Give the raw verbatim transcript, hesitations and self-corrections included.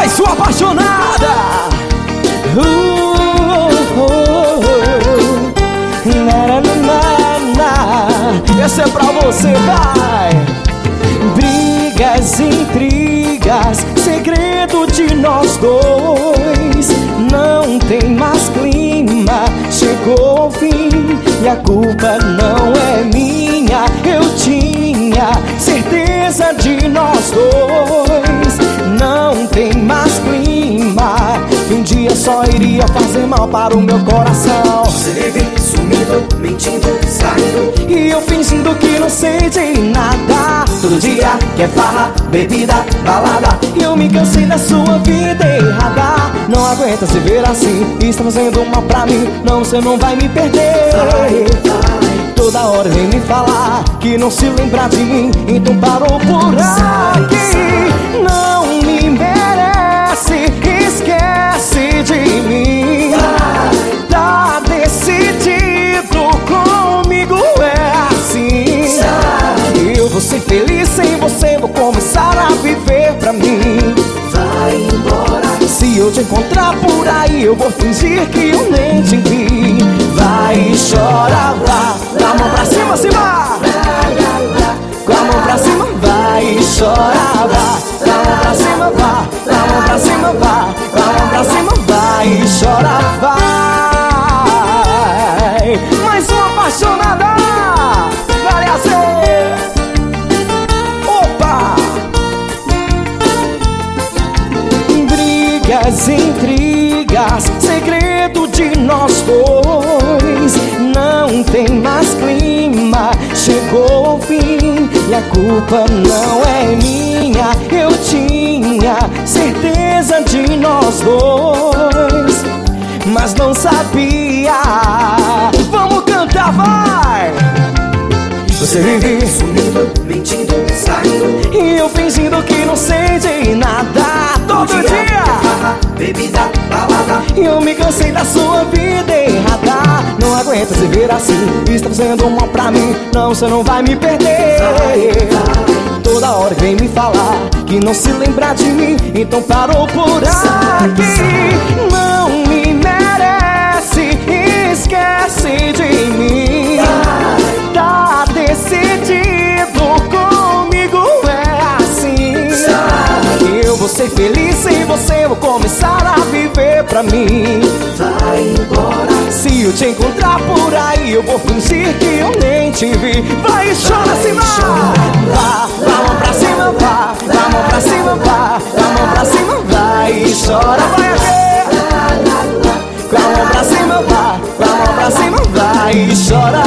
Mais uma apaixonada. uh, uh, uh, uh. Na, na, na, na. Essa é pra você, vai. Brigas, intrigas, segredo de nós dois. Não tem mais clima, chegou ao fim e a culpa não é minha. Eu tinha certeza de nós dois. Não tem mais clima, que um dia só iria fazer mal para o meu coração. Você vive sumindo, mentindo, saindo, e eu fingindo que não sei de nada. todo dia quer farra, bebida, balada. E eu me cansei da sua vida errada. Não aguenta se ver assim, está fazendo mal pra mim. Não, você não vai me perder. Vai, vai. Toda hora vem me falar que não se lembra de mim, então parou por aqui. Não me merece, esquece de mim. Tá decidido, comigo é assim. Eu vou ser feliz sem você, vou começar a viver pra mim. Vai embora. Se eu te encontrar por aí, eu vou fingir que eu nem te vi. Vai e chora, vá, dá a mão pra cima, cima. Com a mão pra cima, vai e chora, vá, dá a mão pra cima, vá, dá a mão pra cima, vá, com a mão pra cima, vai e chora, vai. Mais uma apaixonada. Opa! Brigas, intrigas, segredo de nós dois. Não tem mais clima, chegou ao fim e a culpa não é minha. Eu tinha certeza de nós dois, mas não sabia. Vamos cantar, vai! Você vive sumindo, mentindo, saindo, e eu fingindo que não sei de nada. Todo todo dia, dia farra, bebida, balada. e eu me cansei da sua vida errada. Não aguento se ver assim, está fazendo mal pra mim. Não, você não vai me perder. Vai, vai. Toda hora vem me falar que não se lembra de mim, então parou por aqui. Não me merece, esquece de mim. Tá decidido, comigo é assim. Eu vou ser feliz sem você, vou começar a viver pra mim. Vai embora. Se eu te encontrar por aí, eu vou fingir que eu nem te vi. Vai e chora, cima. Vá, dá a mão pra cima, vá, dá a mão pra cima, vá, dá a mão pra cima, vai e chora, vai aqui. Com a mão pra cima, vá, com a mão pra cima, vai e chora.